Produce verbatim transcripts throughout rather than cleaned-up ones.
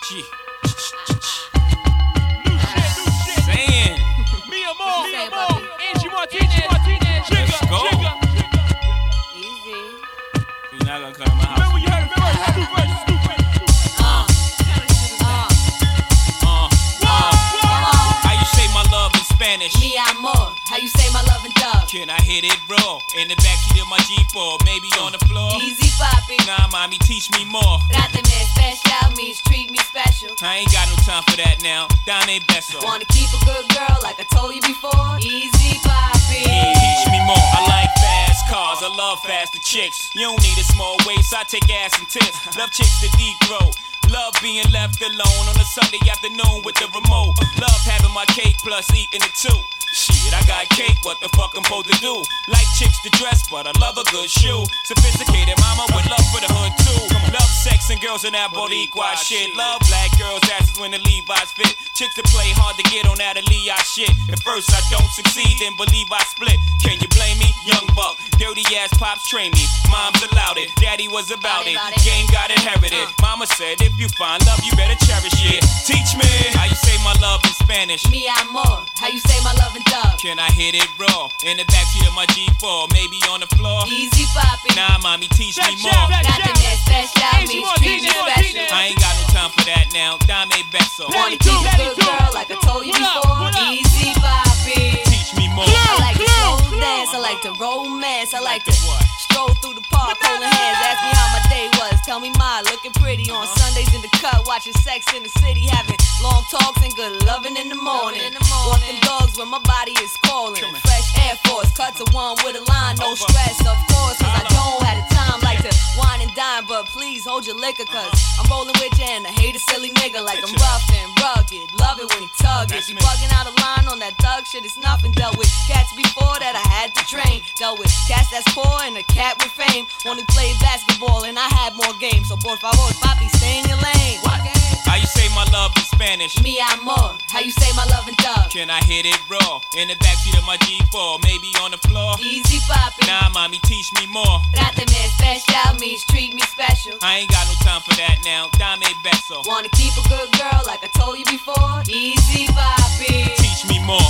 G. New shit, new shit. Saying. Me amor, me amor. Angie Martinez, Martinez. Let's go. Easy. You're not gonna come to my house. Remember you heard, remember you heard, remember you heard. Uh, uh, uh, uh. How you say my love in Spanish? Mi amor. How you say my love in dub? Can I hit it raw? In the backseat of my Jeep or maybe on the floor? Easy poppy. Nah, mommy, teach me more. Tráteme especial means treat me special. I ain't got no time for that now. Dame beso. Wanna keep a good girl like I told you before? Easy poppy. Teach me more. I like fast cars. I love faster chicks. You don't need a small waist. I take ass and tits. Love chicks to deep throat. Love being left alone on a Sunday afternoon with the remote. Love having my cake plus eating it too. Shit, I got cake, what the fuck I'm supposed to do? Like chicks to dress, but I love a good shoe. Sophisticated mama with love for the hood too. Love sex and girls in that Boricua shit. Love black girls' asses when the Levi's fit. Chicks that play hard to get on that Aaliyah shit. At first I don't succeed, then believe I split. Can you blame me? Young buck, dirty ass pops train me. Mom's allowed it, daddy was about it. Game got inherited. Mama said if you find love, you better cherish it. Teach me how you say my love in Spanish. Mi amor. How you say my love in dub? Can I hit it raw? In the backseat of my G four, maybe on the floor? Easy poppy. Nah, mommy, teach me more. Tráteme especial means treat me special. I ain't got no time for that now. Dame beso. Wanna keep a good girl like I told you before? Easy poppy. Teach me more. I like to slow dance, I like to romance, I like to stroll through the park holding hands. Ask me how my day was. Tell me ma, looking pretty on Sundays in the cut, watching Sex in the City, having long talks and good loving in the morning. Walking dogs when my body is calling. Fresh Air Force, cut to one with a line, no stress, of course, cause I don't have the time. Like to wine and dine, but please hold your liquor, cause I'm rolling with you and I hate a silly nigga. Like I'm rough and rugged, love it when he tug it. You bugging out of line on that thug shit, it's nothing. Dealt with cats before that I had to train. Dealt with cats that's poor and a cat with fame. One who played basketball and I had more games. So por favor, papi, stay in your lane. How you say my love in Spanish? Mi amor. How you say my love in dub? Can I hit it raw? In the backseat of my G four, maybe on the floor? Easy poppy. Nah, mommy, teach me more. Tráteme especial means treat me special. I ain't got no time for that now. Dame beso. Wanna keep a good girl like I told you before? Easy poppy. Teach me more.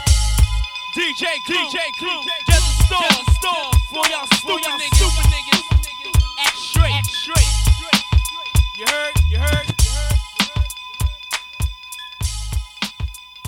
D J Clue, D J Clue, just a storm, just a storm for y'all stupid niggas, stupid niggas. Act straight, act straight. You heard, you heard.